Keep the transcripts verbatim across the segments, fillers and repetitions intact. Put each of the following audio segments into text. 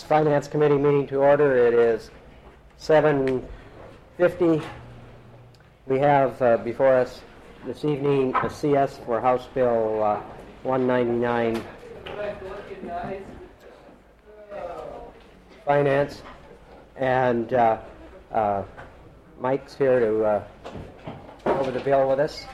Finance Committee meeting to order. It is seven fifty. We have uh, before us this evening a C S for House Bill uh, one ninety-nine, Finance, and uh, uh, Mike's here to uh, go over the bill with us.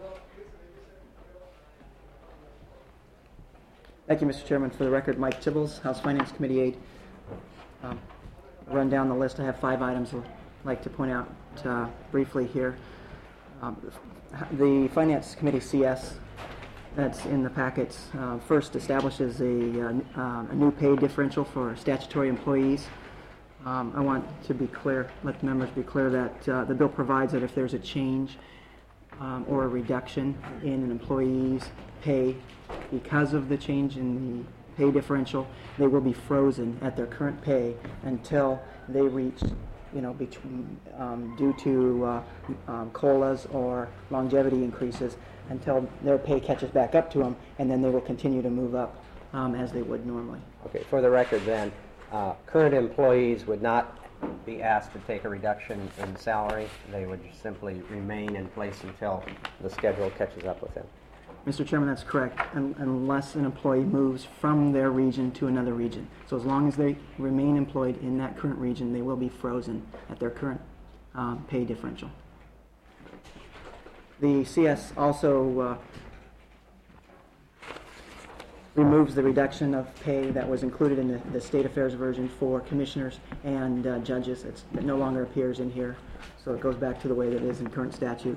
Thank you, Mister Chairman. For the record, Mike Tibbles, House Finance Committee aide. Um, run down the list. I have five items I'd like to point out uh, briefly here. Um, the Finance Committee C S that's in the packets uh, first establishes a, uh, uh, a new pay differential for statutory employees. Um, I want to be clear, let the members be clear that uh, the bill provides that if there's a change um, or a reduction in an employee's pay because of the change in the pay differential, they will be frozen at their current pay until they reach, you know, between um, due to uh, um, COLAs or longevity increases, until their pay catches back up to them, and then they will continue to move up um, as they would normally. Okay, for the record then, uh, current employees would not be asked to take a reduction in salary. They would simply remain in place until the schedule catches up with them. Mister Chairman, that's correct, un unless an employee moves from their region to another region. So as long as they remain employed in that current region, they will be frozen at their current um, pay differential. The C S also uh, removes the reduction of pay that was included in the, the State Affairs version for commissioners and uh, judges. It's, it no longer appears in here, so it goes back to the way that it is in current statute.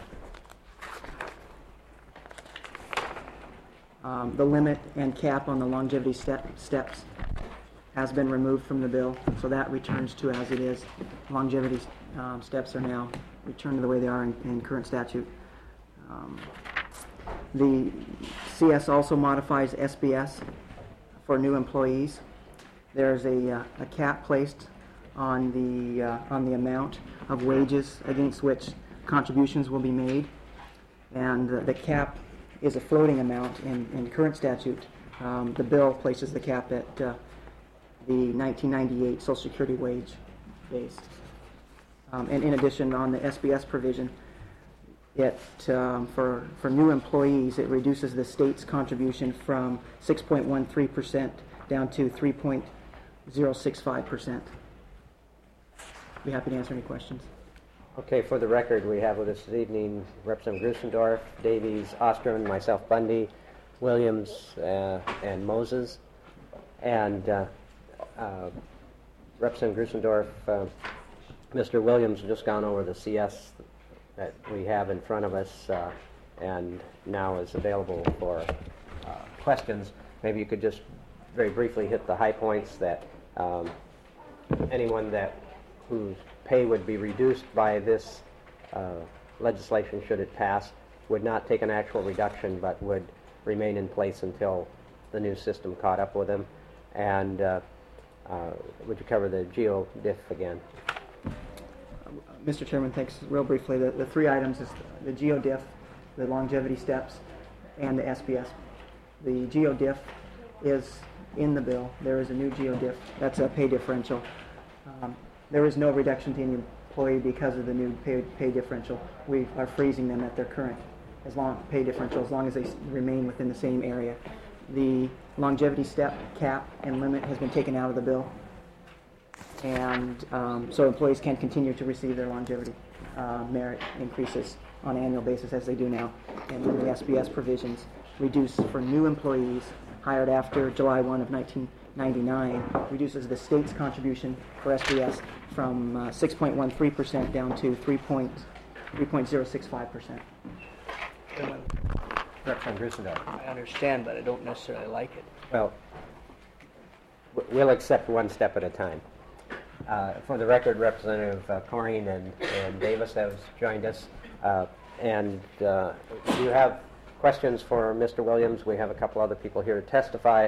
Um, the limit and cap on the longevity step, steps has been removed from the bill, so that returns to as it is. Longevity um, steps are now returned to the way they are in, in current statute. Um, the C S also modifies S B S for new employees. There's a, uh, a cap placed on the uh, on the amount of wages against which contributions will be made, and uh, the cap is a floating amount in, in current statute. Um, the bill places the cap at uh, the nineteen ninety-eight Social Security wage base. Um, and in addition, on the S B S provision, it um, for for new employees, it reduces the state's contribution from six point one three percent down to three point zero six five percent. Be happy to answer any questions. Okay, for the record, we have with us this evening Representative Grusendorf, Davies, Osterman, myself, Bundy, Williams, uh, and Moses. And uh, uh, Representative Grusendorf, uh, Mister Williams has just gone over the C S that we have in front of us uh, and now is available for uh, questions. Maybe you could just very briefly hit the high points that um, anyone that whose pay would be reduced by this uh, legislation, should it pass, would not take an actual reduction but would remain in place until the new system caught up with them. And uh, uh, would you cover the Geo diff again? Uh, Mister Chairman, thanks. Real briefly, the, the three items is the Geo diff, the longevity steps, and the S B S. The Geo diff is in the bill. There is a new Geo diff. That's a pay differential. Um, There is no reduction to any employee because of the new pay, pay differential. We are freezing them at their current as long pay differential as long as they s remain within the same area. The longevity step cap and limit has been taken out of the bill, and um, so employees can continue to receive their longevity uh, merit increases on an annual basis as they do now. And then the S B S provisions reduce for new employees hired after July first of nineteen ninety-nine, reduces the state's contribution for S B S from uh, six point one three percent down to three point zero six five percent. Representative Grusendorf. I understand, but I don't necessarily like it. Well, we'll accept one step at a time. Uh, for the record, Representative uh, Corrine and, and Davis have joined us. Uh, and uh, do you have questions for Mister Williams? We have a couple other people here to testify.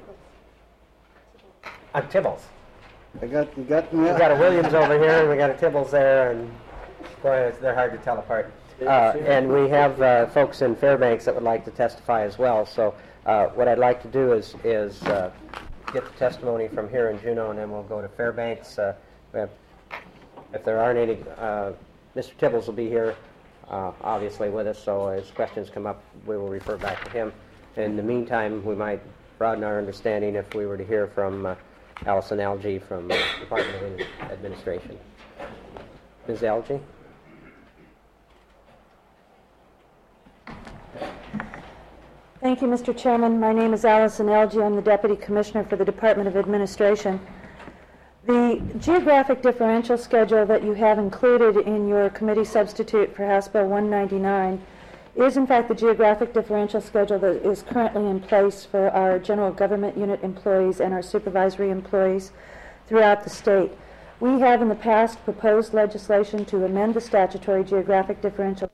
I'm Tibbles. I got, you got me. We got a Williams over here, and we got a Tibbles there, and boy, they're hard to tell apart. Uh, and we have uh, folks in Fairbanks that would like to testify as well. So uh, what I'd like to do is, is uh, get the testimony from here in Juneau, and then we'll go to Fairbanks. Uh, we have, if there aren't any, uh, Mister Tibbles will be here, uh, obviously, with us, so as questions come up, we will refer back to him. In the meantime, we might broaden our understanding if we were to hear from uh, Allison Algie from uh, Department of Administration. Miz Algie? Thank you, Mister Chairman. My name is Allison Algie. I'm the Deputy Commissioner for the Department of Administration. The geographic differential schedule that you have included in your committee substitute for House Bill one ninety-nine is in fact the geographic differential schedule that is currently in place for our general government unit employees and our supervisory employees throughout the state. We have in the past proposed legislation to amend the statutory geographic differential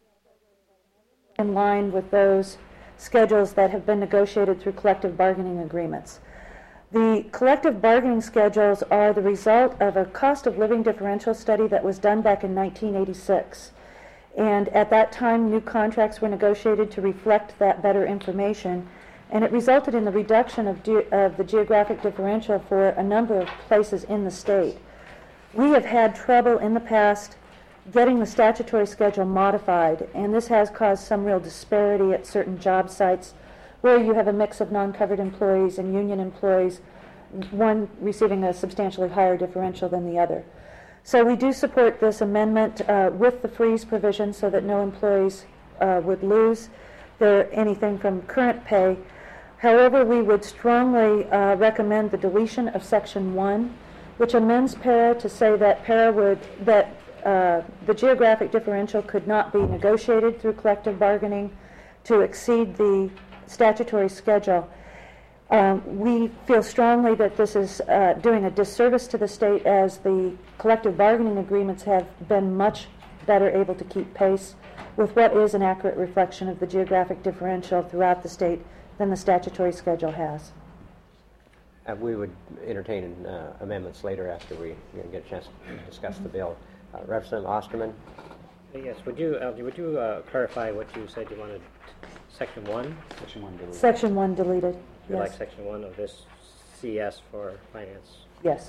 in line with those schedules that have been negotiated through collective bargaining agreements. The collective bargaining schedules are the result of a cost of living differential study that was done back in nineteen eighty-six. And at that time, new contracts were negotiated to reflect that better information, and it resulted in the reduction of, ge- of the geographic differential for a number of places in the state. We have had trouble in the past getting the statutory schedule modified, and this has caused some real disparity at certain job sites where you have a mix of non-covered employees and union employees, one receiving a substantially higher differential than the other. So we do support this amendment uh, with the freeze provision so that no employees uh, would lose their anything from current pay. However, we would strongly uh, recommend the deletion of Section one, which amends para to say that para would that Uh, the geographic differential could not be negotiated through collective bargaining to exceed the statutory schedule. Um, we feel strongly that this is uh, doing a disservice to the state, as the collective bargaining agreements have been much better able to keep pace with what is an accurate reflection of the geographic differential throughout the state than the statutory schedule has. Uh, we would entertain uh, amendments later after we you know, get a chance to discuss the bill. Uh, Representative Osterman? Yes, would you, uh, would you uh, clarify what you said you wanted, section one? Section one deleted. Section one deleted, You yes. like section one of this C S for finance? Yes.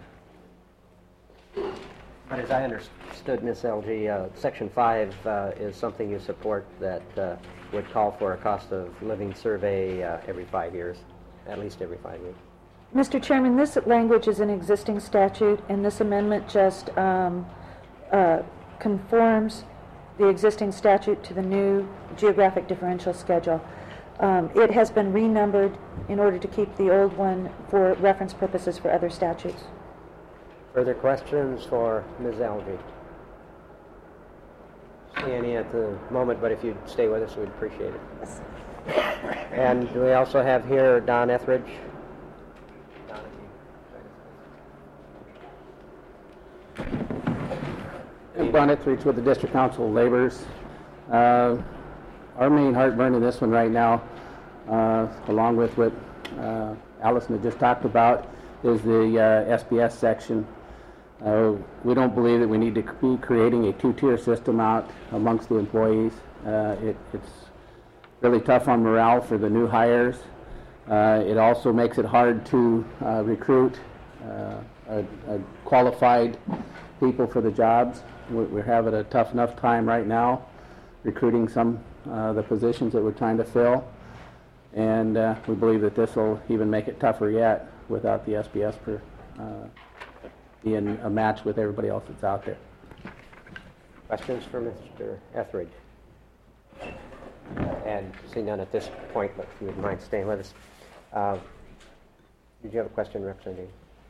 But as I understood, Miz Algie, uh, Section five uh, is something you support that uh, would call for a cost of living survey uh, every five years, at least every five years. Mister Chairman, this language is an existing statute, and this amendment just um, uh, conforms the existing statute to the new geographic differential schedule. Um, it has been renumbered in order to keep the old one for reference purposes for other statutes. Further questions for Miz Algie? See any at the moment, but if you'd stay with us, we'd appreciate it. Yes. And we also have here Don Etheridge. Don Etheridge with the District Council of Laborers. Uh, our main heartburn in this one right now, uh, along with what uh, Allison had just talked about, is the uh, S B S section. Uh, we don't believe that we need to be creating a two-tier system out amongst the employees. Uh, it, it's really tough on morale for the new hires. Uh, it also makes it hard to uh, recruit uh, a, a qualified people for the jobs. We're, we're having a tough enough time right now recruiting some uh, the positions that we're trying to fill, and uh, we believe that this will even make it tougher yet without the S B S per, uh, being a match with everybody else that's out there. Questions for Mister Etheridge? And see none at this point, but if you would mind staying with us. Uh, did you have a question, Representative?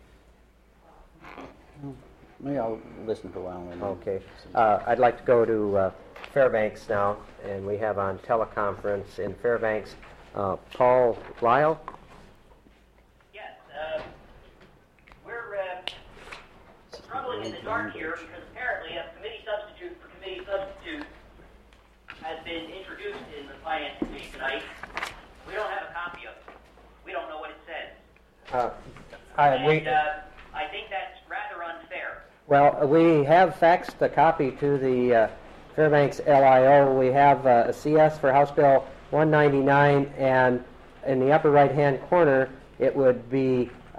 Maybe I'll listen for a while. and- Okay. Uh, I'd like to go to uh, Fairbanks now, and we have on teleconference in Fairbanks uh, Paul Lyle. Yes, uh, we're uh, struggling in the dark here because apparently a committee substitute for committee substitute has been introduced in the Finance Committee tonight. We don't have a copy of it. We don't know what it says. Uh, I, we, and uh, I think that's rather unfair. well, we have faxed a copy to the uh, Fairbanks L I O. We have uh, a C S for House Bill one ninety-nine, and in the upper right-hand corner, it would be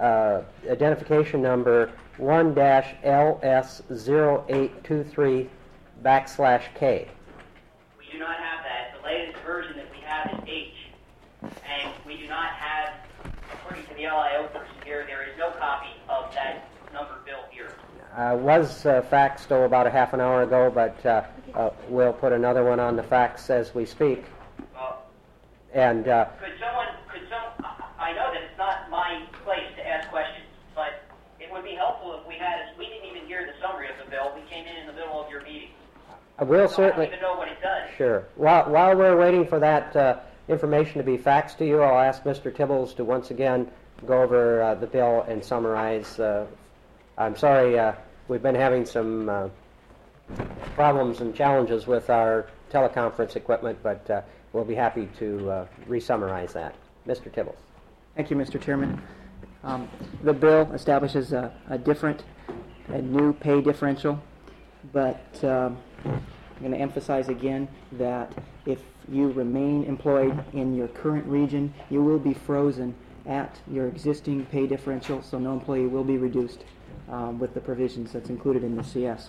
uh, identification number one dash L S zero eight two three backslash K. We do not have that. The latest version that we have is H. And we do not have, according to the L I O person here, there is no copy of that number bill here. Uh, was uh, faxed oh, about a half an hour ago, but uh, uh, we'll put another one on the fax as we speak. Well, And uh, could someone, could some, I I know that it's not my place to ask questions, but it would be helpful if we had, we didn't even hear the summary of the bill. We came in in the middle of your meeting. I will So certainly. I don't even know what it does. Sure. While, while we're waiting for that uh, information to be faxed to you, I'll ask Mister Tibbles to once again go over uh, the bill and summarize. Uh, I'm sorry, uh, we've been having some uh, problems and challenges with our teleconference equipment, but uh, we'll be happy to uh, re-summarize that. Mister Tibbles. Thank you, Mister Chairman. Um, the bill establishes a, a different, a new pay differential, but um, I'm going to emphasize again that if you remain employed in your current region, you will be frozen at your existing pay differential, so no employee will be reduced um, with the provisions that's included in the C S.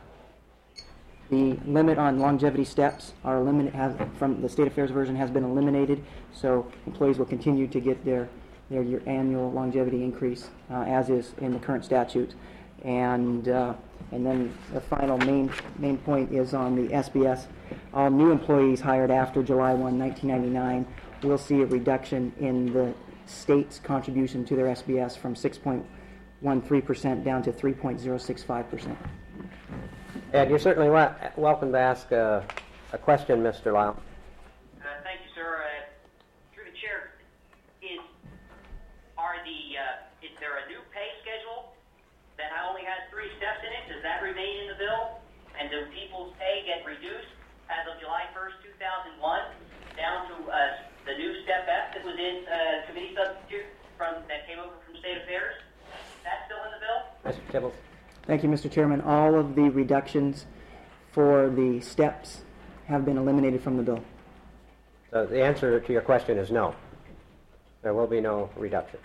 The limit on longevity steps are eliminated, has, from the State Affairs version, has been eliminated, so employees will continue to get their, their your annual longevity increase, uh, as is in the current statute. And uh, and then the final main main point is on the S B S. All new employees hired after July first, nineteen ninety-nine will see a reduction in the state's contribution to their S B S from six point one three percent down to three point zero six five percent. And you're certainly wa- welcome to ask uh, a question, Mister Lyle. Uh, thank you, sir. Uh, through the chair, is are the uh, is there a new pay schedule that only has three steps in it? Does that remain in the bill? And do people's pay get reduced as of July first, two thousand one, down to uh, the new step F that was in uh, committee substitute from that came over from State Affairs? That's still in the bill? Mister Tibbles. Thank you, Mister Chairman. All of the reductions for the steps have been eliminated from the bill. So the answer to your question is no. There will be no reduction.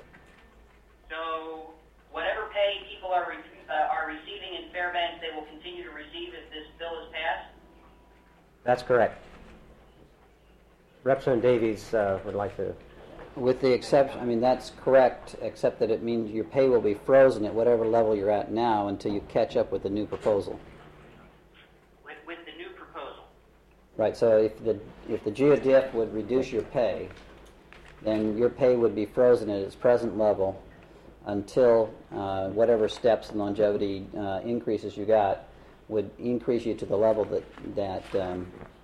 So whatever pay people are, re- uh, are receiving in Fairbanks, they will continue to receive if this bill is passed? That's correct. Representative Davies uh, would like to. With the exception, I mean, that's correct, except that it means your pay will be frozen at whatever level you're at now until you catch up with the new proposal. With, with the new proposal? Right, so if the if the GeoDiff would reduce your pay, then your pay would be frozen at its present level until uh, whatever steps and longevity uh, increases you got would increase you to the level that, that um,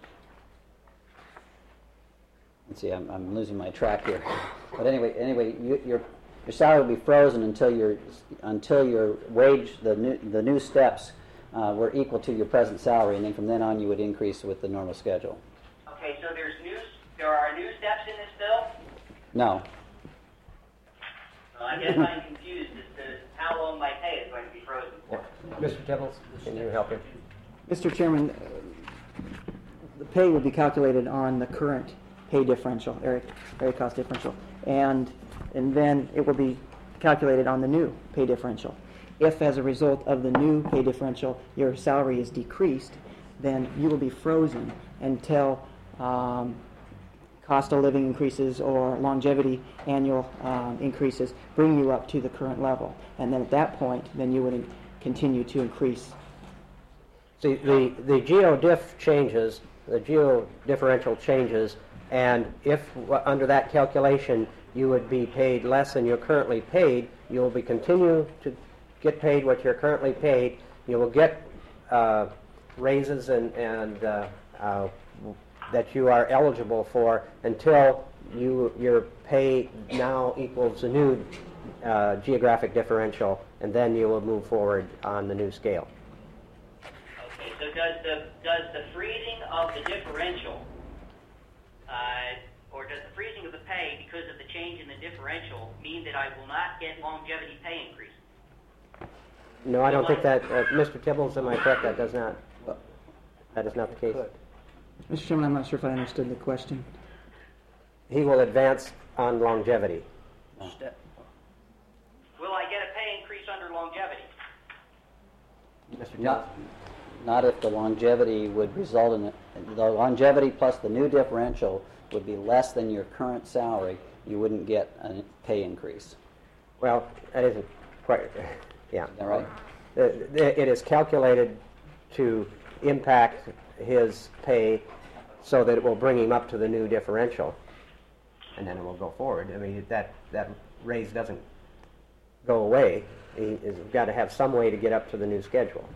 let's see, I'm, I'm losing my track here. But anyway, anyway, you, your your salary will be frozen until your until your wage, the new the new steps, uh, were equal to your present salary, and then from then on you would increase with the normal schedule. Okay, so there's new, there are new steps in this bill? No. Well, I guess I'm confused as to how long my pay is going to be frozen for. Mister Tibbles, can you help him? Mister Chairman, uh, the pay will be calculated on the current pay differential, area, area cost differential, and and then it will be calculated on the new pay differential. If, as a result of the new pay differential, your salary is decreased, then you will be frozen until um, cost of living increases or longevity annual um, increases bring you up to the current level, and then at that point, then you would in- continue to increase. See, the, the geo-diff changes, the geo-differential changes, and if w- under that calculation you would be paid less than you're currently paid, you will be continue to get paid what you're currently paid. You will get uh, raises and, and uh, uh, that you are eligible for until you your pay now equals the new uh, geographic differential, and then you will move forward on the new scale. Okay, so does the, does the freezing of the differential, uh, or does the freezing of the pay because of the change in the differential mean that I will not get longevity pay increase? No, I don't think that, uh, Mister Tibbles, am I correct? That does not, that is not the case. Mister Chairman, I'm not sure if I understood the question. He will advance on longevity. Will longevity. Mister Not, Johnson? not if the longevity would result in, it- the longevity plus the new differential would be less than your current salary, you wouldn't get a pay increase. Well, that isn't quite, yeah. Is that right? The- the- It is calculated to impact his pay so that it will bring him up to the new differential, and then it will go forward. I mean, that, that raise doesn't go away. He has got to have some way to get up to the new schedule.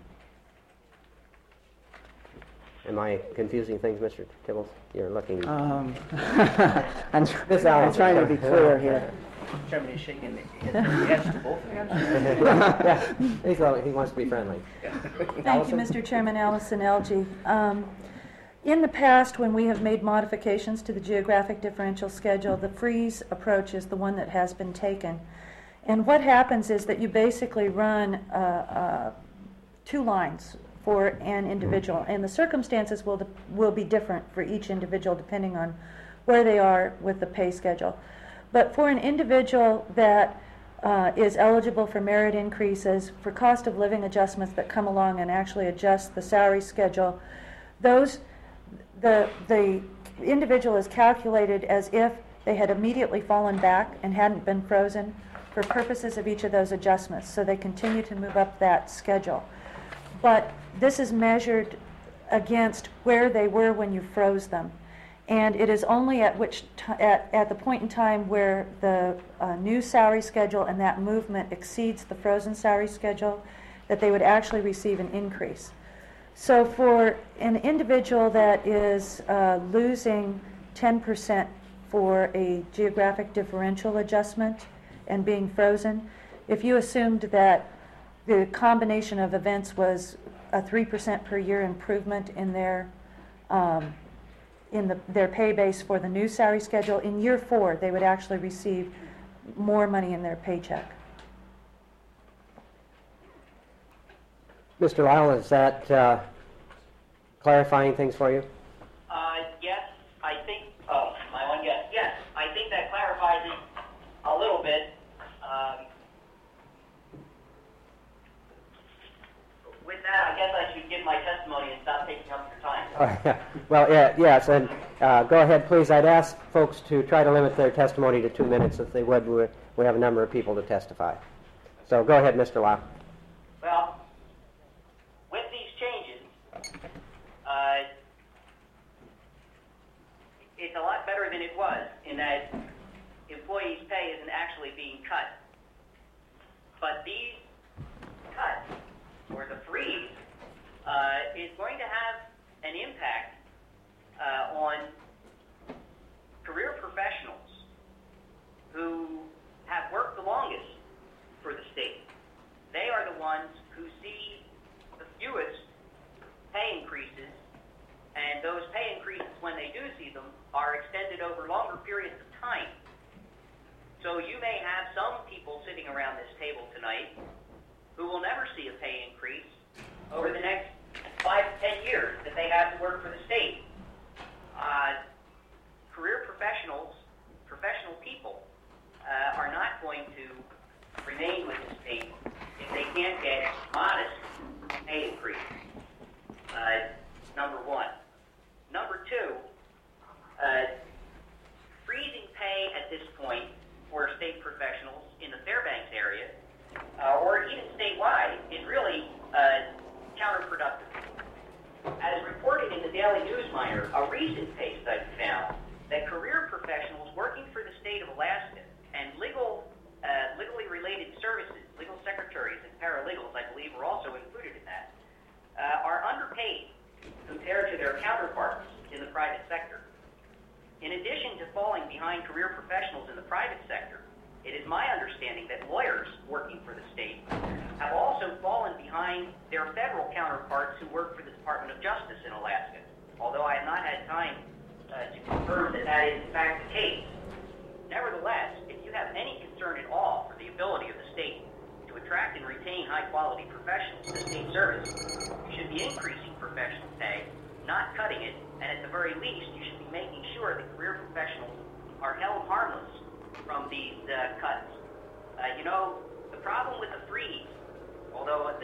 Am I confusing things, Mister Tibbles? You're looking... Um, I'm, tr- Miss I'm Allen. trying to be clear here. Chairman is shaking his yes to both hands. Yeah, he's, uh, he wants to be friendly. Thank you, Allison? Mister Chairman. Allison Elgie. Um, in the past, when we have made modifications to the geographic differential schedule, the freeze approach is the one that has been taken. And what happens is that you basically run uh, uh, two lines for an individual, and the circumstances will will be different for each individual depending on where they are with the pay schedule. But for an individual that uh, is eligible for merit increases, for cost of living adjustments that come along and actually adjust the salary schedule, those the the individual is calculated as if they had immediately fallen back and hadn't been frozen for purposes of each of those adjustments. So they continue to move up that schedule. But this is measured against where they were when you froze them. And it is only at which t- at, at the point in time where the uh, new salary schedule and that movement exceeds the frozen salary schedule that they would actually receive an increase. So for an individual that is uh, losing ten percent for a geographic differential adjustment and being frozen, if you assumed that the combination of events was a three percent per year improvement in their um, in the, their pay base for the new salary schedule, in year four they would actually receive more money in their paycheck. Mister Lyle, is that uh, clarifying things for you? Uh, yes, I think, oh, my one yes, yes, I think that clarifies it a little bit. Um, with that, I guess I should give my testimony and stop taking up your time. Oh, yeah. Well, yeah, yes, and uh, go ahead, please. I'd ask folks to try to limit their testimony to two minutes if they would. We, we have a number of people to testify. So go ahead, Mister Lau. Well, with these changes, uh, it's a lot better than it was in that employees' pay isn't actually being cut. But these cuts, or the freeze, uh, is going to have an impact uh, on career professionals who have worked the longest for the state. They are the ones who see the fewest pay increases, and those pay increases, when they do see them, are extended over longer periods of time. So you may have some people sitting around this table tonight who will never see a pay increase over the next five to ten years that they have to work for the state. Uh, career professionals, professional people, uh, are not going to remain with the state if they can't get modest pay increase. Uh, number one. Number two, uh, freezing pay at this point for state professionals in the Fairbanks area, uh, or even statewide, is really uh, counterproductive. As reported in the Daily News Miner, a recent pay study found that career professionals working for the state of Alaska and legal, uh, legally related services, legal secretaries and paralegals, I believe, are also included in that, uh, are underpaid compared to their counterparts in the private sector. In addition to falling behind career professionals in the private sector, it is my understanding that lawyers working for the state have also fallen behind their federal counterparts who work for the Department of Justice in Alaska, although I have not had time uh, to confirm that that is in fact the case. Nevertheless, if you have any concern at all for the ability of the state to attract and retain high-quality professionals to state service, you should be increasing professional pay, not cutting it, and at the very least, you should be making sure that career professionals are held harmless from these uh, cuts. Uh, you know, the problem with the freeze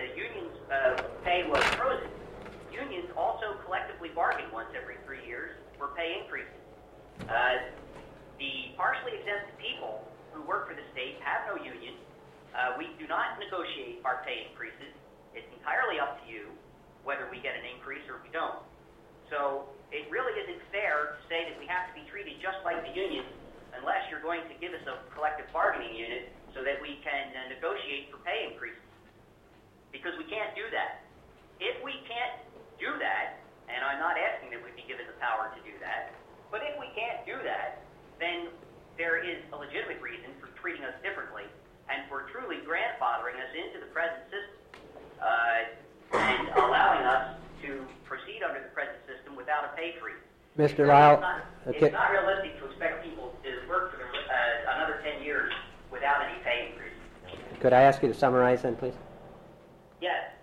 the union's uh, pay was frozen, unions also collectively bargain once every three years for pay increases. Uh, the partially exempted people who work for the state have no union. Uh, we do not negotiate our pay increases. It's entirely up to you whether we get an increase or we don't. So it really isn't fair to say that we have to be treated just like the union unless you're going to give us a collective bargaining unit so that we can uh, negotiate for pay increases. Because we can't do that. If we can't do that, and I'm not asking that we be given the power to do that, but if we can't do that, then there is a legitimate reason for treating us differently and for truly grandfathering us into the present system uh, and allowing us to proceed under the present system without a pay freeze. Mister It's Lyle, not, okay. it's not realistic to expect people to work for the, uh, another ten years without any pay increase. Could I ask you to summarize then, please? Yes.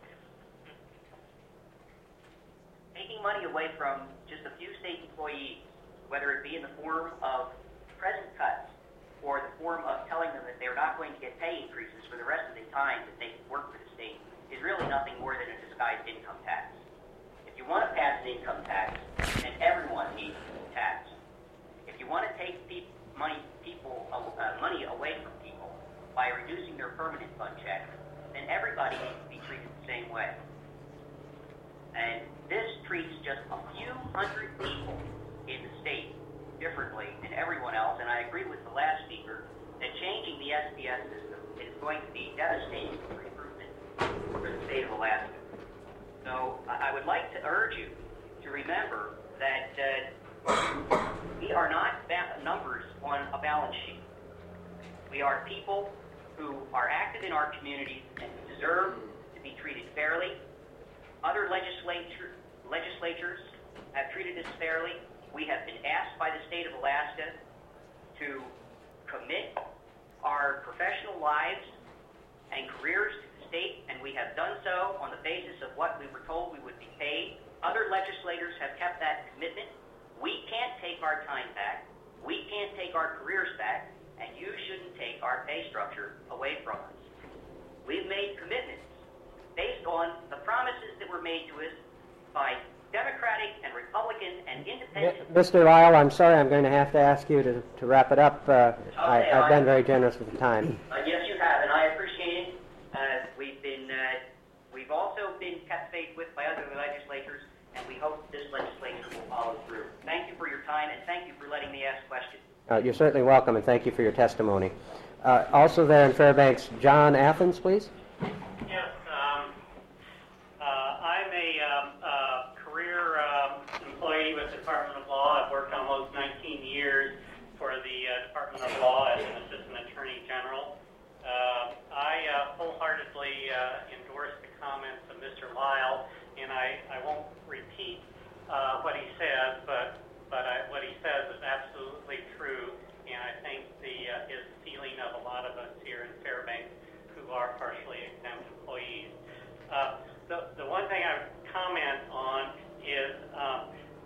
Taking money away from just a few state employees, whether it be in the form of present cuts or the form of telling them that they're not going to get pay increases for the rest of the time that they work for the state, is really nothing more than a disguised income tax. If you want to pass an income tax, then everyone needs to be taxed. If you want to take pe- money, people, uh, money away from people by reducing their permanent fund check, then everybody needs to be treated the same way. And this treats just a few hundred people in the state differently than everyone else, and I agree with the last speaker that changing the S P S system is going to be devastating for improvement for the state of Alaska. So I would like to urge you to remember that uh, we are not ba- numbers on a balance sheet. We are people who are active in our communities and who deserve to be treated fairly. Other legislature, legislatures have treated us fairly. We have been asked by the state of Alaska to commit our professional lives and careers to the state, and we have done so on the basis of what we were told we would be paid. Other legislators have kept that commitment. We can't take our time back. We can't take our careers back, and you shouldn't take our pay structure away from us. We've made commitments based on the promises that were made to us by Democratic and Republican and Independent. Mister Lyle, I'm sorry, I'm going to have to ask you to, to wrap it up. Uh, I, Okay, I've I- been very generous with the time. Uh, yes, you have, and I appreciate it. Uh, we've been, uh, we've also been kept faith with by other legislators, and we hope this legislature will follow through. Thank you for your time, and thank you for letting me ask questions. Uh, you're certainly welcome, and thank you for your testimony. Uh, also there in Fairbanks, John Athens, please. Yes, um, uh, I'm a um, uh, career um, employee with the Department of Law. I've worked almost nineteen years for the uh, Department of Law as an Assistant Attorney General. Uh, I uh, wholeheartedly uh, endorse the comments of Mister Lyle, and I, I won't repeat uh, what he says, but but I, what he says is absolutely true, and I think the uh, his feeling of a lot of us here in Fairbanks who are partially exempt employees. Uh, the, the one thing I would comment on is um,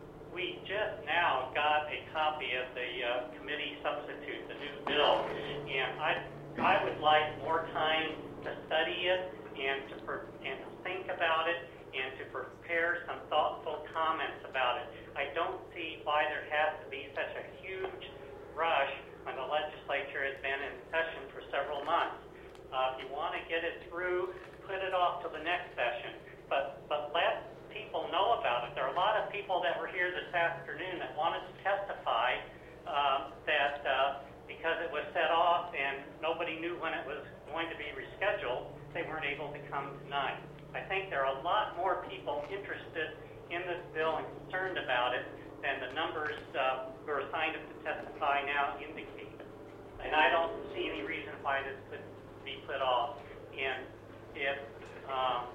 we just now got a copy of the uh, committee substitute, the new bill, and I I would like more time to study it and to per, and to think about it and to prepare some thoughtful comments about it. I don't see why there has to be such a huge rush when the legislature has been in session for several months. Uh, if you want to get it through, put it off to the next session. But but let people know about it. There are a lot of people that were here this afternoon that wanted to testify um, that uh, because it was set off and nobody knew when it was going to be rescheduled, they weren't able to come tonight. I think there are a lot more people interested in this bill and concerned about it than the numbers uh, who are signed up to testify now indicate. And I don't see any reason why this could be put off. And if um,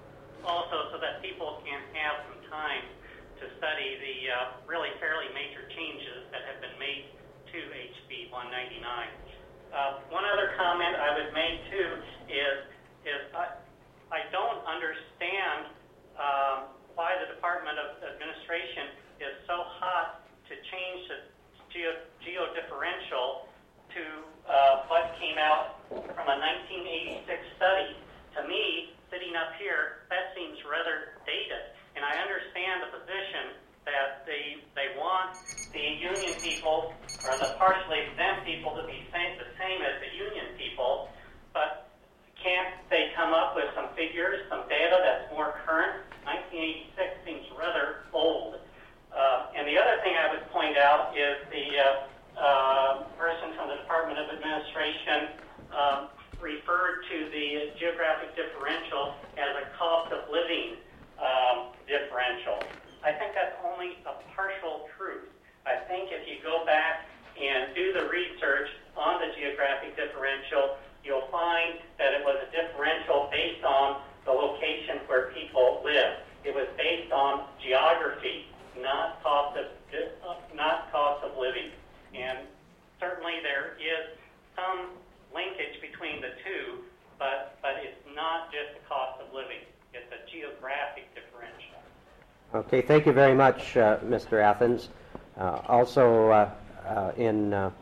also so that people can have some time to study the uh, really fairly major changes that have been made to H B one ninety-nine. Uh, one other comment I would make too is is I, I don't understand um, why the Department of Administration is so hot to change the geo, geodifferential to uh, what came out from a nineteen eighty-six study. To me, the seen up here, that seems rather dated. And I understand the position that they they want the union people or the partially exempt people to be same, the same as the union people, but can't they come up with some figures, some data that's more current? nineteen eighty-six seems rather old. Uh, and the other thing I would point out is the uh, uh, person from the Department of Administration um, referred to the geographic differential as a cost of living um, differential. I think that's only a partial truth. I think if you go back and do the research on the geographic differential, you'll find that it was a differential based on the location where people live. It was based on geography, not cost of not cost of living. And certainly there is some linkage between the two, but but it's not just the cost of living. It's a geographic differential. Okay, thank you very much, uh, Mister Athens. Uh, also uh, uh, in uh,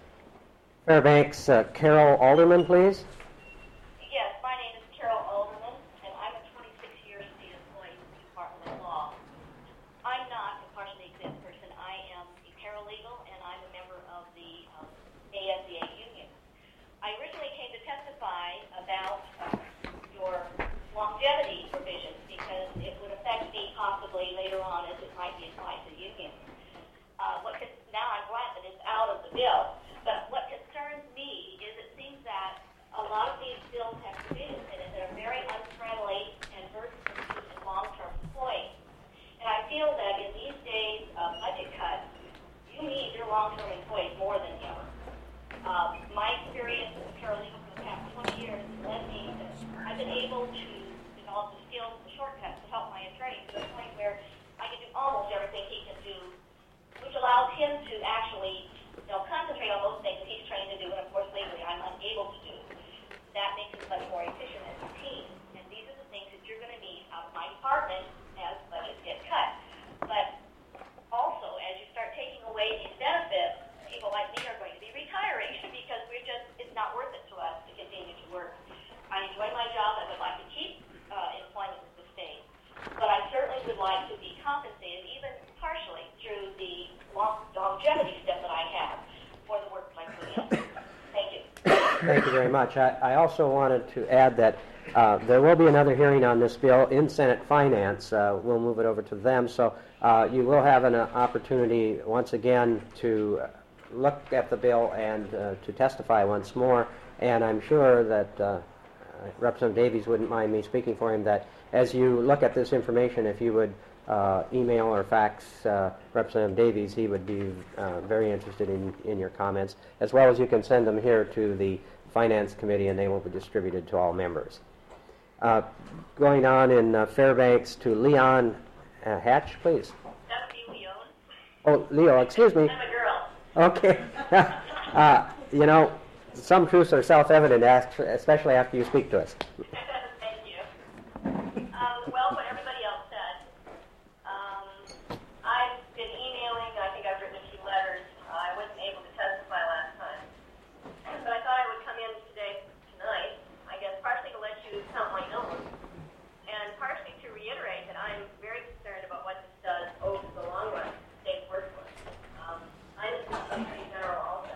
Fairbanks, uh, Carol Alderman, please. Yes, my name is Carol Alderman, and I'm a twenty-six year state employee with the Department of Law. I'm not a partially exempt person. I am a paralegal, and I'm a member of the um, A S E A union. I originally came to testify about uh, your longevity provisions because it would affect me possibly later on as it might be applied to the union. Uh, what could, now I'm glad that it's out of the bill, but what concerns me is it seems that a lot of these bills have provisions in it that are very unfriendly and burdensome to long-term employees. And I feel that in these days of budget cuts, you need your long-term employees more than ever. Uh, my experience as a paralegal for the past twenty years has led me to, I've been able to develop the skills and the shortcuts to help my attorney to the point where I can do almost everything he can do, which allows him to actually, you know, concentrate on those things he's trained to do, and of course legally I'm unable to do. That makes us much more efficient as a team. And these are the things that you're going to need out of my department as budgets get cut. But also, as you start taking away these benefits, people like me are going to be retiring because we're just, it's not worth it to us to continue to work. I enjoy my job. I would like to keep uh, employment with the state. But I certainly would like to be compensated, even partially, through the long, longevity step that I have for the work that I put in. Thank you. Thank you very much. I, I also wanted to add that uh, there will be another hearing on this bill in Senate Finance. Uh, we'll move it over to them. So uh, you will have an uh, opportunity once again to look at the bill and uh, to testify once more. And I'm sure that uh, Representative Davies wouldn't mind me speaking for him, that as you look at this information, if you would uh, email or fax uh, Representative Davies, he would be uh, very interested in, in your comments, as well as you can send them here to the Finance Committee and they will be distributed to all members. Uh, going on in uh, Fairbanks to Leon uh, Hatch, please. That's me, Leon. Oh, Leo, excuse me. I'm a girl. Okay. uh, you know, some truths are self-evident, especially after you speak to us. Thank you. Um, well, what everybody else said. Um, I've been emailing. I think I've written a few letters. Uh, I wasn't able to testify last time, but I thought I would come in today, tonight. I guess partially to let you count my nose, and partially to reiterate that I'm very concerned about what this does over the long run to the state's workforce. Um, I'm a Attorney General also.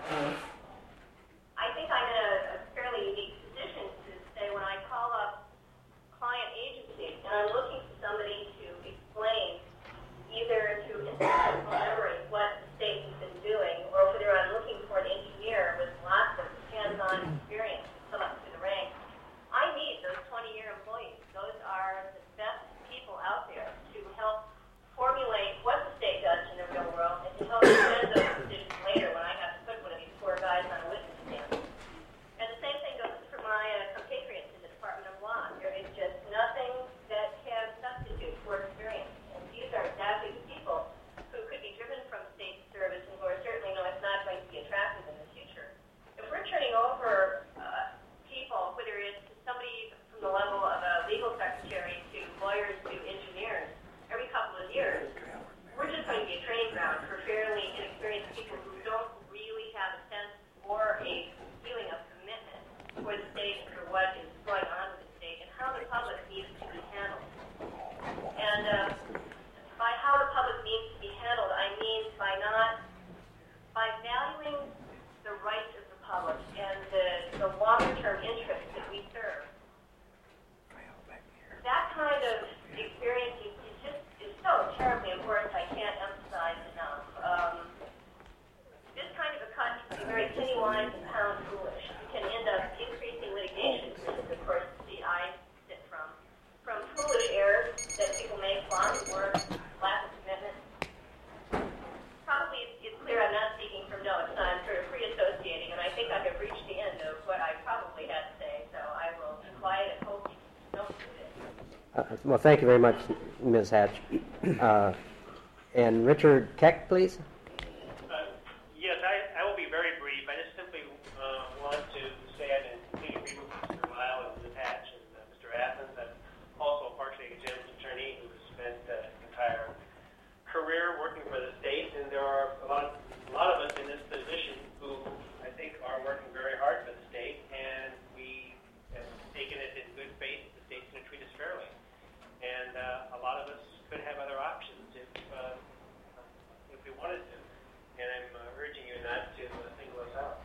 I think I'm in a, a fairly unique position to say when I call up client agencies and I'm looking for somebody to explain either through historical memory what the state has been doing, or whether I'm looking for an engineer with lots of hands-on experience to come up through the ranks. I need those twenty-year employees. Those are the best people out there to help formulate what the state does in the real world and to help defend those decisions later when I have to put one of these poor guys on a witness stand. And the same thing goes for my uh, compatriots in the Department of Law. There is just nothing that can substitute for experience. And these are exactly the people who could be driven from state service and who are certainly know it's not going to be attractive in the future. If we're turning over uh, people, whether it's somebody from the level of a legal secretary to lawyers to engineers, every couple of years, we're just going to be a training ground for fairly inexperienced people who don't really have a sense or a feeling of commitment for the state and for what is going on with the state and how the public needs Uh, Well, thank you very much, Miz Hatch. Uh, And Richard Keck, please. Uh, Yes, I, I will be very brief. I just simply uh, want to say I'm in complete agreement with Mister Lyle and Miz Hatch and uh, Mister Athens. I'm also a partially exempt attorney who has spent uh, his entire career working for the state, and there are a lot, of, a lot of us in this position who I think are working very hard for the state, and we have taken it in good faith that the state's going to treat us fairly. And uh, a lot of us could have other options if uh, if we wanted to. And I'm uh, urging you not to uh, single us out.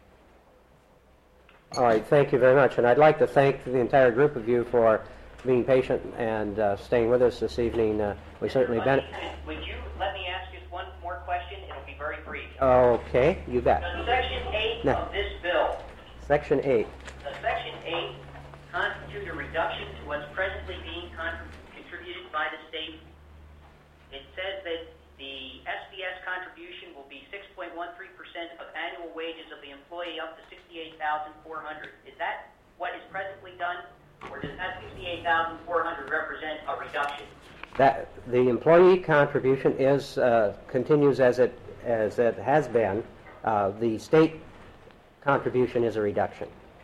All right, thank you very much. And I'd like to thank the entire group of you for being patient and uh, staying with us this evening. Uh, we certainly ben- Would you let me ask just one more question? It'll be very brief. Okay, you bet. Does Section eight No. of this bill, Section eight. does Section eight constitute a reduction to what's presently being con- contributed by the state? It says that the S B S contribution will be six point one three percent of annual wages of the employee up to sixty-eight thousand four hundred dollars. Is that what is presently done, or does that sixty-eight thousand four hundred dollars represent a reduction? That the employee contribution is uh, continues as it as it has been. Uh, the state contribution is a reduction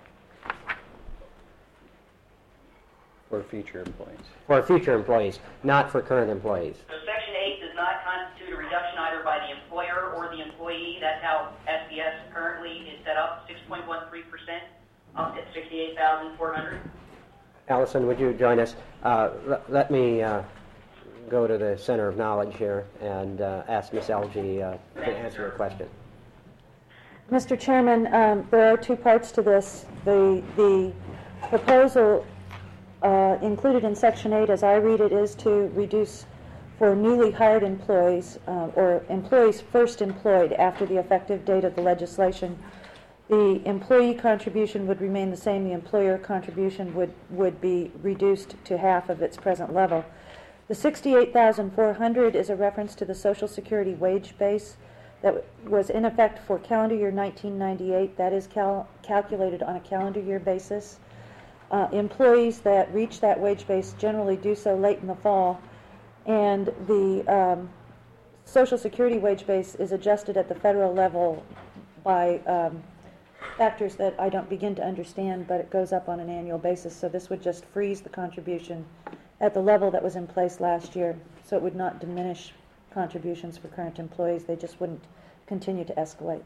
For future employees. for future employees, not for current employees. So Section eight does not constitute a reduction either by the employer or the employee. That's how S B S currently is set up, six point one three percent up to sixty-eight thousand four hundred dollars. Allison, would you join us? Uh, let, let me uh, go to the center of knowledge here and uh, ask Miz Elgie uh, to answer your question. Mister Chairman, um, there are two parts to this. The, the proposal uh, included in Section eight, as I read it, is to reduce for newly hired employees uh, or employees first employed after the effective date of the legislation. The employee contribution would remain the same. The employer contribution would, would be reduced to half of its present level. The sixty-eight thousand four hundred dollars is a reference to the Social Security wage base that was in effect for calendar year nineteen ninety-eight. That is cal- calculated on a calendar year basis. Uh, employees that reach that wage base generally do so late in the fall, and the um, Social Security wage base is adjusted at the federal level by um, factors that I don't begin to understand, but it goes up on an annual basis. So this would just freeze the contribution at the level that was in place last year. So it would not diminish contributions for current employees. They just wouldn't continue to escalate.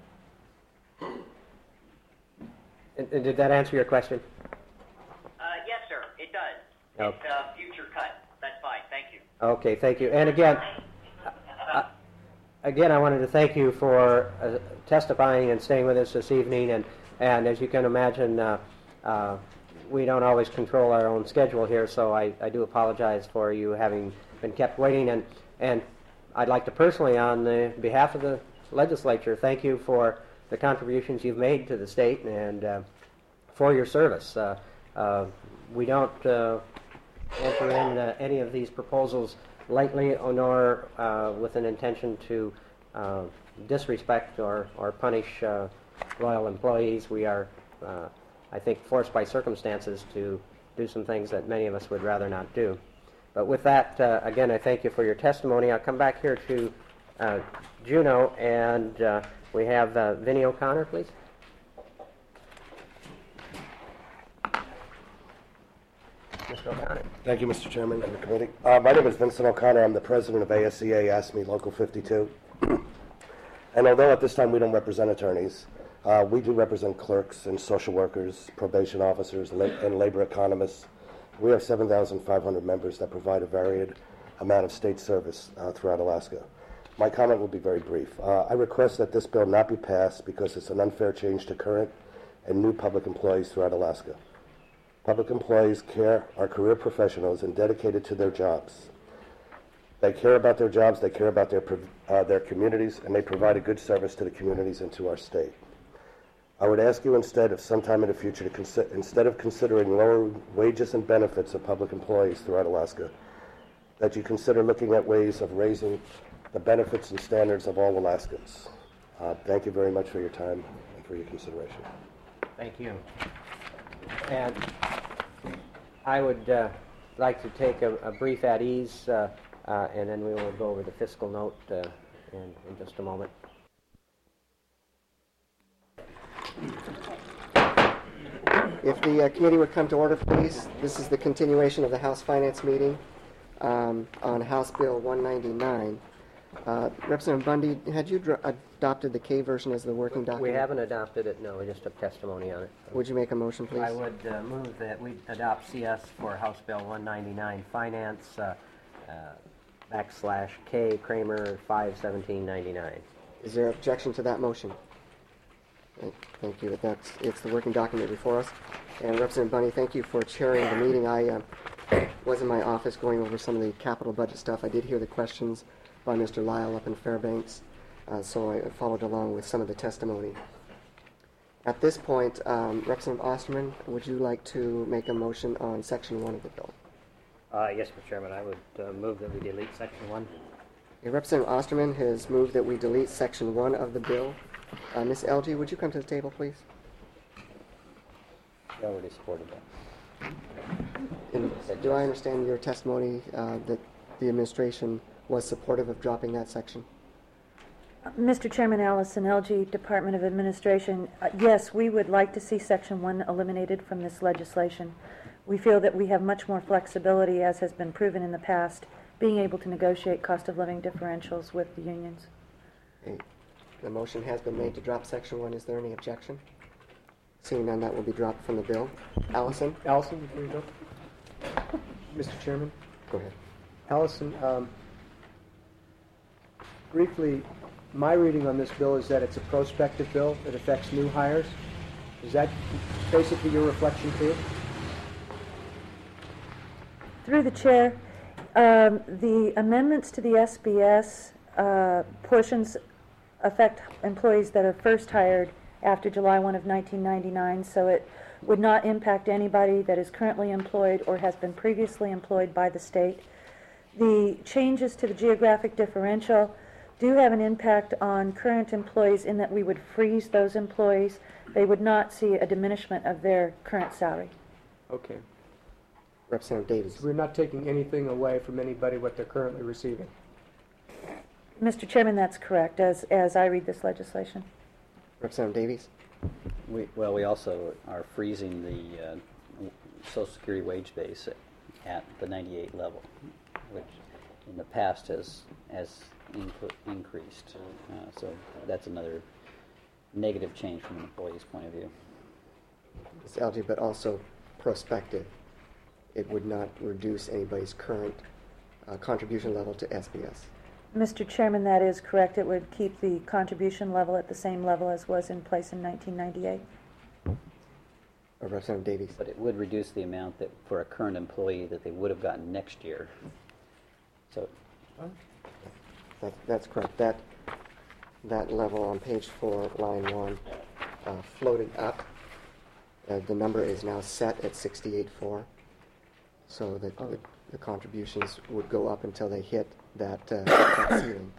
And, and did that answer your question? Uh, yes, sir, it does. Okay. It's a future cut. That's fine. Thank you. Okay, thank you. And again, uh, again, I wanted to thank you for uh, testifying and staying with us this evening. And, and as you can imagine, uh, uh, we don't always control our own schedule here, so I, I do apologize for you having been kept waiting. And, and I'd like to personally, on the behalf of the legislature, thank you for the contributions you've made to the state and uh, for your service. Uh, uh, we don't uh, enter in uh, any of these proposals lightly, nor uh, with an intention to uh, disrespect or, or punish uh, loyal employees. We are, uh, I think, forced by circumstances to do some things that many of us would rather not do. But with that, uh, again, I thank you for your testimony. I'll come back here to uh, Juneau, and uh, we have uh, Vinnie O'Connor, please. Mister O'Connor. Thank you, Mister Chairman and the committee. Uh, my name is Vincent O'Connor. I'm the president of A S C A, ASME Local fifty-two. And although at this time we don't represent attorneys, uh, we do represent clerks and social workers, probation officers, la- and labor economists. We have seven thousand five hundred members that provide a varied amount of state service uh, throughout Alaska. My comment will be very brief. Uh, I request that this bill not be passed because it's an unfair change to current and new public employees throughout Alaska. Public employees care, are career professionals and dedicated to their jobs. They care about their jobs, they care about their, uh, their communities, and they provide a good service to the communities and to our state. I would ask you instead, if sometime in the future, to consider, instead of considering lower wages and benefits of public employees throughout Alaska, that you consider looking at ways of raising the benefits and standards of all Alaskans. Uh, thank you very much for your time and for your consideration. Thank you. And I would uh, like to take a, a brief at ease, uh, uh, and then we will go over the fiscal note uh, in, in just a moment. If the uh, committee would come to order, please. This is the continuation of the House Finance meeting um, on House Bill one ninety-nine. Uh, Representative Bundy, had you dr- adopted the K version as the working document? We haven't adopted it, no, we just took testimony on it. Would you make a motion, please? I would uh, move that we adopt C S for House Bill one ninety-nine, Finance, uh, uh, backslash K Kramer five seventeen ninety-nine. Is there objection to that motion? Thank- Thank you. That's, it's the working document before us. And Representative Bundy, thank you for chairing the meeting. I uh, was in my office going over some of the capital budget stuff. I did hear the questions by Mister Lyle up in Fairbanks, uh, so I followed along with some of the testimony. At this point, um, Representative Osterman, would you like to make a motion on Section one of the bill? Uh, yes, Mister Chairman, I would uh, move that we delete Section one. Okay, Representative Osterman has moved that we delete Section one of the bill. Uh, Miz Elgie, would you come to the table, please? I already supported that. And do I understand your testimony uh, that the administration was supportive of dropping that section? Mister Chairman, Allison Elgie, Department of Administration. Uh, yes, we would like to see Section one eliminated from this legislation. We feel that we have much more flexibility, as has been proven in the past, being able to negotiate cost of living differentials with the unions. Okay. The motion has been made to drop Section one. Is there any objection? Seeing none, that will be dropped from the bill. Allison? Allison, before you go. Mister Chairman? Go ahead. Allison, um, briefly, my reading on this bill is that it's a prospective bill that affects new hires. Is that basically your reflection too? Through the chair, um, the amendments to the S B S uh, portions affect employees that are first hired after July first of nineteen ninety-nine, so it would not impact anybody that is currently employed or has been previously employed by the state. The changes to the geographic differential do have an impact on current employees in that we would freeze those employees. They would not see a diminishment of their current salary. Okay. Representative Davies. So we're not taking anything away from anybody what they're currently receiving. Mister Chairman, that's correct, as, as I read this legislation. Representative Davies. We, well, we also are freezing the uh, Social Security wage base at, at the ninety-eight level, which in the past has has inc- increased. Uh, so that's another negative change from an employee's point of view. Miz Elgie, but also prospective. It would not reduce anybody's current uh, contribution level to S B S. Mister Chairman, that is correct. It would keep the contribution level at the same level as was in place in nineteen ninety-eight. Uh, Representative Davies. But it would reduce the amount that for a current employee that they would have gotten next year. So That, that's correct. That that level on page four, line one, uh, floated up. Uh, the number is now set at sixty-eight point four, so that the, the contributions would go up until they hit that, uh, that ceiling.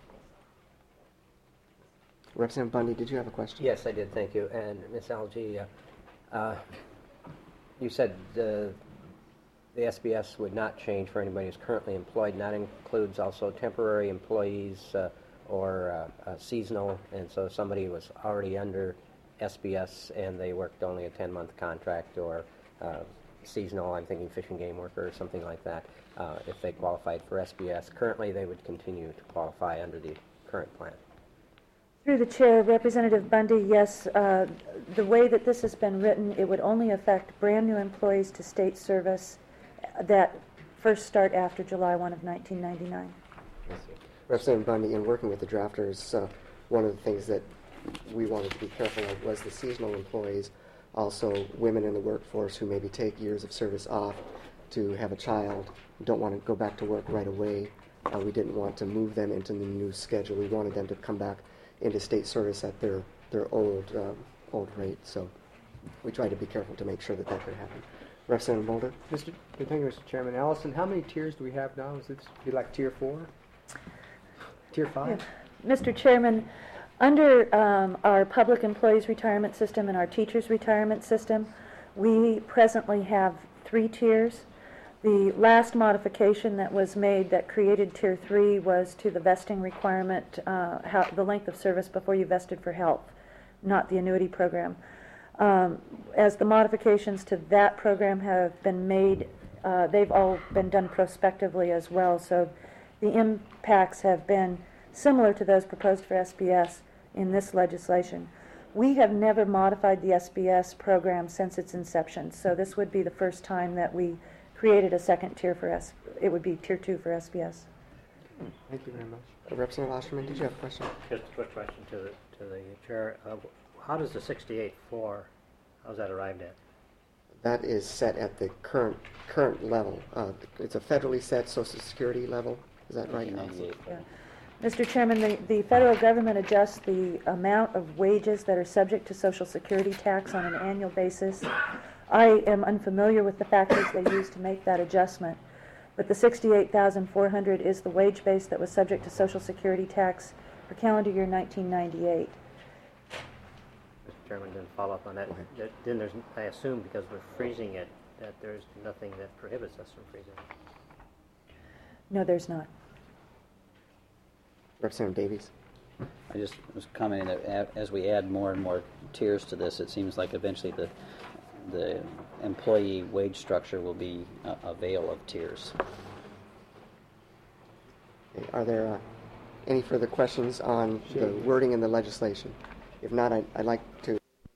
Representative Bundy, did you have a question? Yes, I did, thank you. And Miz Algie, uh, uh, you said the, the S B S would not change for anybody who's currently employed, and that includes also temporary employees uh, or uh, uh, seasonal, and so somebody was already under S B S and they worked only a ten-month contract, or uh, seasonal, I'm thinking fish and game worker or something like that. Uh, if they qualified for S B S, currently they would continue to qualify under the current plan. Through the chair, Representative Bundy, yes, uh, the way that this has been written, it would only affect brand new employees to state service that first start after July first of nineteen ninety-nine. Representative Bundy, in working with the drafters, uh, one of the things that we wanted to be careful of was the seasonal employees, also women in the workforce who maybe take years of service off to have a child, don't want to go back to work right away. Uh, we didn't want to move them into the new schedule. We wanted them to come back into state service at their, their old uh, old rate. So we tried to be careful to make sure that that could happen. Representative Mulder? Mister Thank you, Mister Chairman. Allison, how many tiers do we have now? Is it be like tier four? Tier five? Yeah. Mister Chairman, under um, our public employees retirement system and our teachers retirement system, we presently have three tiers. The last modification that was made that created Tier three was to the vesting requirement, uh, how, the length of service before you vested for health, not the annuity program. Um, as the modifications to that program have been made, uh, they've all been done prospectively as well, so the impacts have been similar to those proposed for S B S in this legislation. We have never modified the S B S program since its inception, so this would be the first time that we created a second tier for S. It would be Tier two for S B S. Thank you very much. Uh, Representative Osterman, did you have a question? Just a quick question to the, to the chair. Uh, how does the sixty-eight four, how's that arrived at? That is set at the current current level. Uh, it's a federally set Social Security level. Is that right? Yeah. Mister Chairman, the, the federal government adjusts the amount of wages that are subject to Social Security tax on an annual basis. I am unfamiliar with the factors they use to make that adjustment, but the sixty-eight thousand four hundred is the wage base that was subject to Social Security tax for calendar year nineteen ninety-eight. Mister Chairman, then follow up on that. That- Then there's, I assume because we're freezing it, that there's nothing that prohibits us from freezing it. No, there's not. Representative Davies. I just was commenting that a- as we add more and more tiers to this, it seems like eventually the the employee wage structure will be a, a veil of tiers. Okay, are there uh, any further questions on the wording in the legislation? If not, I'd, I'd like to.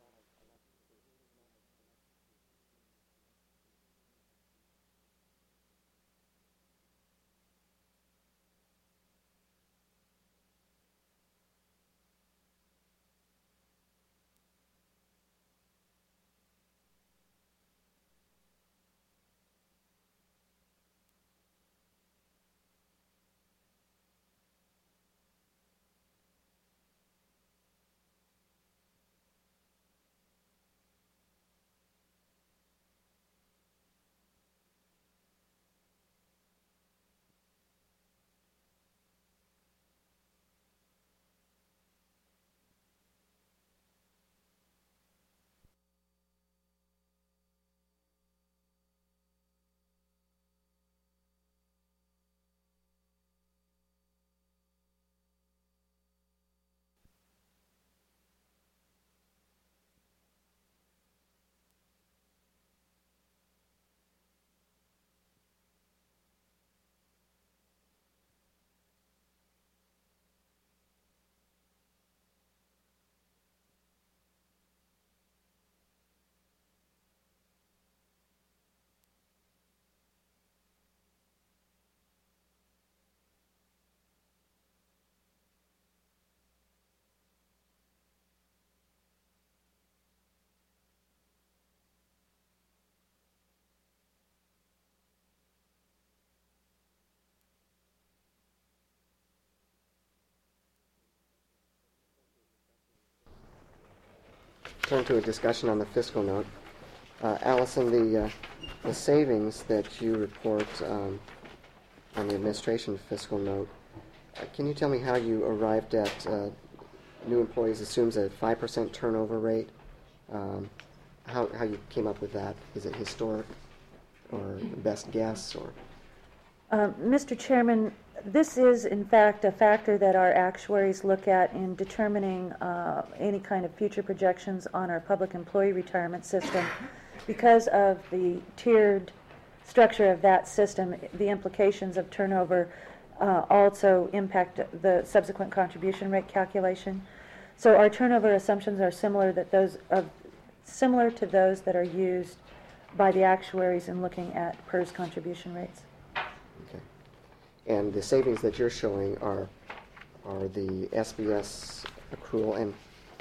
Turn to a discussion on the fiscal note. Uh, Allison, the, uh, the savings that you report um, on the administration fiscal note, uh, can you tell me how you arrived at uh, new employees assumes a five percent turnover rate? Um, how, how you came up with that? Is it historic or best guess? Or Uh, Mister Chairman, this is in fact a factor that our actuaries look at in determining uh, any kind of future projections on our public employee retirement system. Because of the tiered structure of that system, the implications of turnover uh, also impact the subsequent contribution rate calculation. So our turnover assumptions are similar that those of similar to those that are used by the actuaries in looking at P E R S contribution rates. okay, and the savings that you're showing are are the S B S accrual and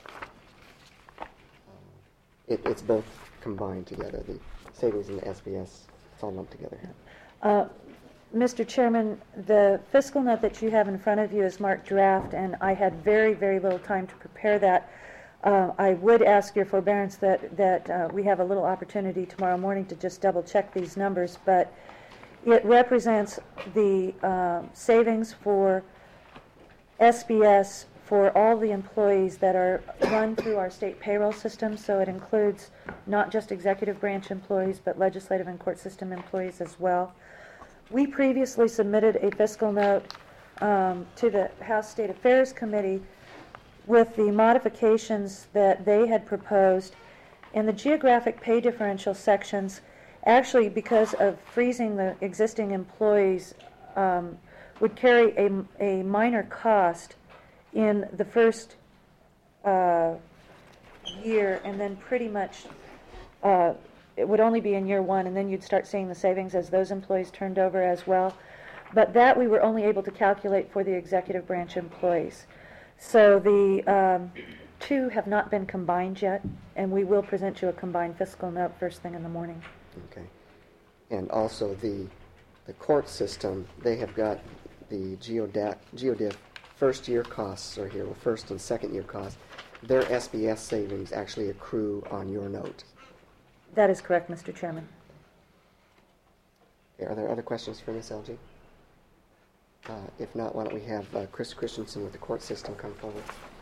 uh, it, it's both combined together. The savings and the S B S, it's all lumped together here. Uh, Mister Chairman, the fiscal note that you have in front of you is marked draft, and I had very, very little time to prepare that. Uh, I would ask your forbearance that, that uh, we have a little opportunity tomorrow morning to just double check these numbers, but it represents the uh, savings for S B S for all the employees that are run through our state payroll system, so it includes not just executive branch employees, but legislative and court system employees as well. We previously submitted a fiscal note um, to the House State Affairs Committee with the modifications that they had proposed, and the geographic pay differential sections, actually because of freezing the existing employees, um, would carry a, a minor cost in the first uh, year, and then pretty much uh, it would only be in year one, and then you'd start seeing the savings as those employees turned over as well. But that we were only able to calculate for the executive branch employees. So the um, two have not been combined yet, and we will present you a combined fiscal note first thing in the morning. Okay. And also the the court system, they have got the Geodat, GeoDiff first year costs are here, well, first and second year costs. Their S B S savings actually accrue on your note. That is correct, Mister Chairman. Okay, are there other questions for Miz Elgie? Uh, if not, why don't we have uh, Chris Christensen with the court system come forward.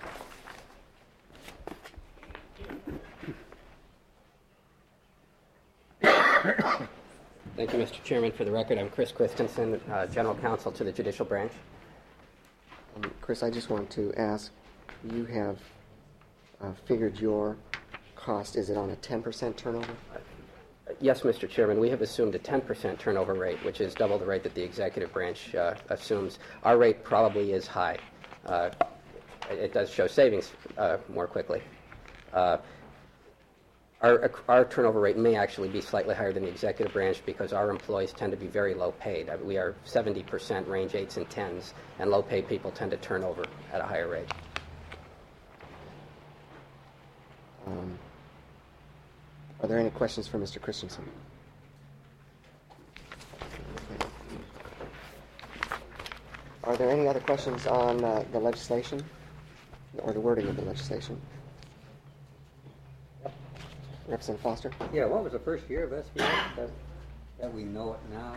Thank you, Mister Chairman. For the record, I'm Chris Christensen, uh, General Counsel to the Judicial Branch. Um, Chris, I just want to ask, you have uh, figured your cost, is it on a ten percent turnover? Yes, Mister Chairman, we have assumed a ten percent turnover rate, which is double the rate that the executive branch uh, assumes. Our rate probably is high. Uh, it does show savings uh, more quickly. Uh, our, our turnover rate may actually be slightly higher than the executive branch because our employees tend to be very low paid. I mean, we are seventy percent range eights and tens, and low paid people tend to turn over at a higher rate. Um, Are there any questions for Mister Christensen? Okay. Are there any other questions on uh, the legislation or the wording of the legislation? Representative Foster? Yeah, what was the first year of S B S that, that we know it now?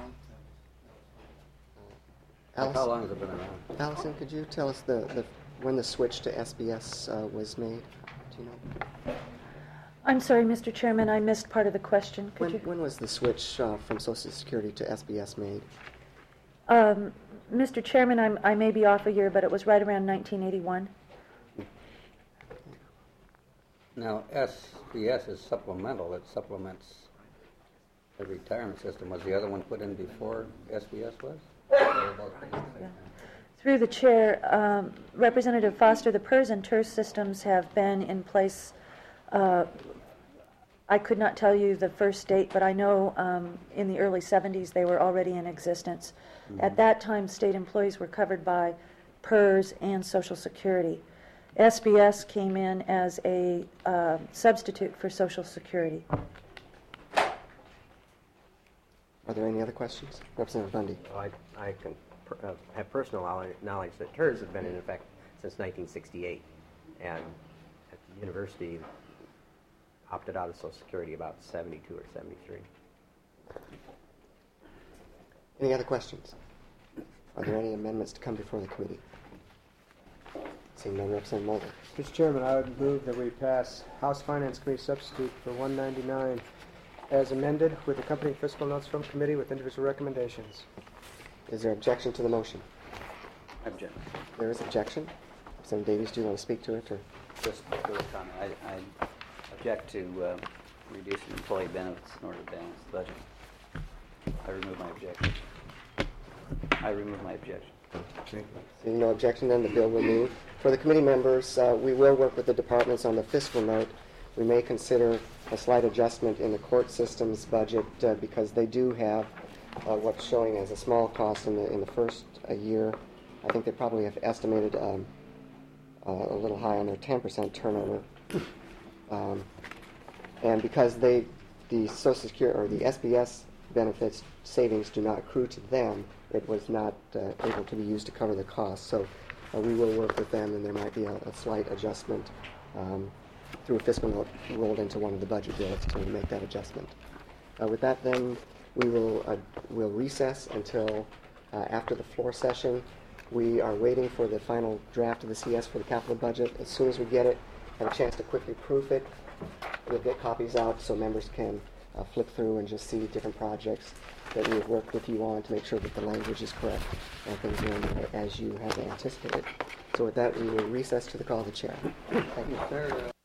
Like how long has it been around? Allison, could you tell us the, the when the switch to S B S uh, was made? Do you know? I'm sorry, Mister Chairman, I missed part of the question. Could When, you? when was the switch uh, from Social Security to S B S made? Um, Mister Chairman, I'm, I may be off a year, but it was right around nineteen eighty-one. Now, S B S is supplemental. It supplements the retirement system. Was the other one put in before S B S was? Yeah. Through the chair, um, Representative Foster, the PERS and TERS systems have been in place. Uh, I could not tell you the first date, but I know um, in the early seventies they were already in existence. Mm-hmm. At that time, state employees were covered by PERS and Social Security. S B S came in as a uh, substitute for Social Security. Are there any other questions? Representative Bundy. Well, I, I can per, uh, have personal knowledge that TERS have been in effect since nineteen sixty-eight, and at the university opted out of Social Security about seventy-two or seventy-three. Any other questions? Are there any amendments to come before the committee? Seeing none, Representative Mulder. Mister Chairman, I would move that we pass House Finance Committee substitute for one ninety-nine as amended with accompanying fiscal notes from committee with individual recommendations. Is there objection to the motion? Objection. There is objection. Representative Davies, do you want to speak to it? Or? Just a quick comment. I, I object to uh, reducing employee benefits in order to balance the budget. I remove my objection. I remove my objection. Seeing no objection, then the bill will move. For the committee members, uh, we will work with the departments on the fiscal note. We may consider a slight adjustment in the court system's budget uh, because they do have uh, what's showing as a small cost in the in the first uh, year. I think they probably have estimated um, uh, a little high on their ten percent turnover. Um, and because they, the Social Security or the S B S benefits savings do not accrue to them, it was not uh, able to be used to cover the cost. So uh, we will work with them, and there might be a, a slight adjustment um, through a fiscal note rolled into one of the budget bills to make that adjustment. Uh, with that, then we will uh, we'll recess until uh, after the floor session. We are waiting for the final draft of the C S for the capital budget. As soon as we get it, have a chance to quickly proof it, we'll get copies out so members can uh, flip through and just see different projects that we've worked with you on to make sure that the language is correct and things are in there as you have anticipated. So with that, we will recess to the call of the chair. Thank you.